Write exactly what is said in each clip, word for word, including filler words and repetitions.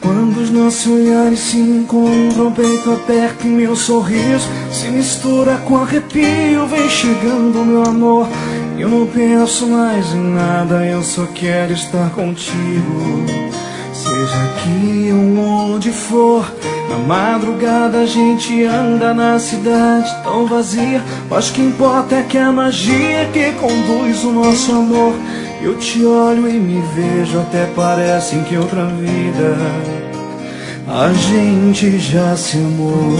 Quando os nossos olhares se encontram, peito aberto e meu sorriso se mistura com arrepio. Vem chegando meu amor, eu não penso mais em nada, eu só quero estar contigo. Seja aqui ou onde for, na madrugada a gente anda na cidade tão vazia, mas o que importa é que a magia que conduz o nosso amor. Eu te olho e me vejo, até parece em que outra vida a gente já se amou.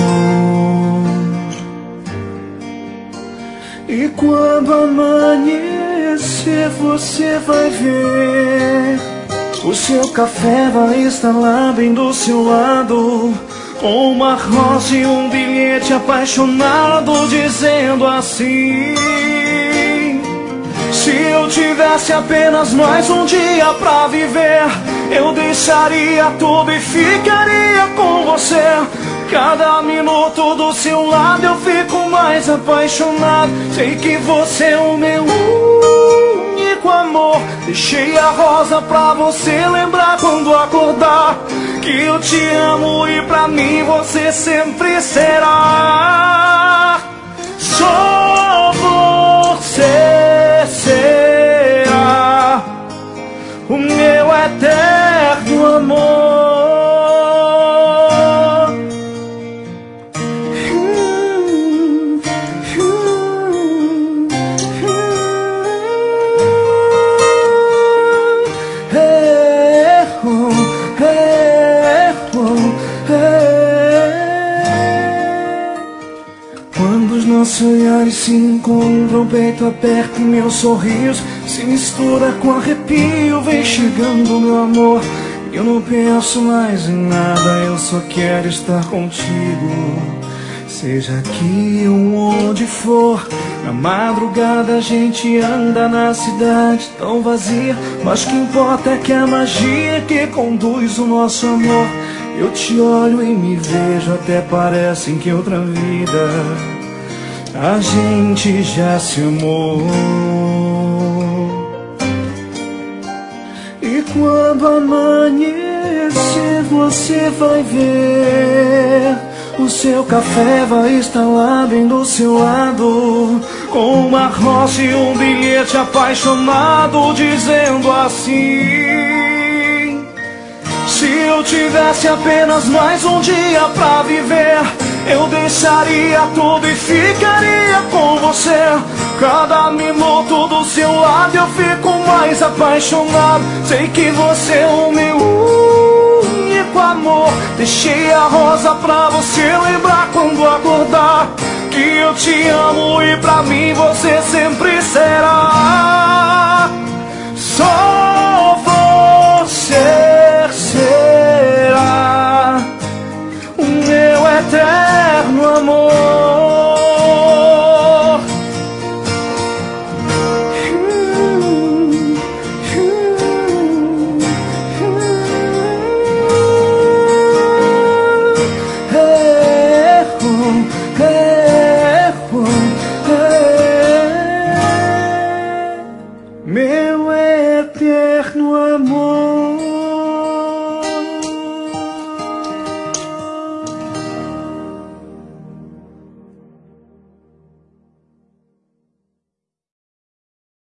E quando amanhecer você vai ver, o seu café vai estar lá bem do seu lado, com uma rosa e um bilhete apaixonado dizendo assim: se eu tivesse apenas mais um dia pra viver, eu deixaria tudo e ficaria com você. Cada minuto do seu lado eu fico mais apaixonado. Sei que você é o meu único amor. Deixei a rosa pra você lembrar quando acordar que eu te amo e pra mim você sempre será. Só você será o meu eterno amor. Quando os nossos olhares se encontram, peito aberto e meu sorriso se mistura com arrepio. Vem chegando meu amor, eu não penso mais em nada, eu só quero estar contigo. Seja aqui ou onde for, na madrugada a gente anda na cidade tão vazia, mas o que importa é que a magia que conduz o nosso amor. Eu te olho e me vejo, até parece em que outra vida a gente já se amou. E quando amanhecer você vai ver, o seu café vai estar lá bem do seu lado, com uma rosa e um bilhete apaixonado dizendo assim: se eu tivesse apenas mais um dia pra viver, eu deixaria tudo e ficaria com você. Cada minuto do seu lado eu fico mais apaixonado. Sei que você é o meu único amor. Deixei a rosa pra você lembrar quando acordar que eu te amo e pra mim você sempre será. Só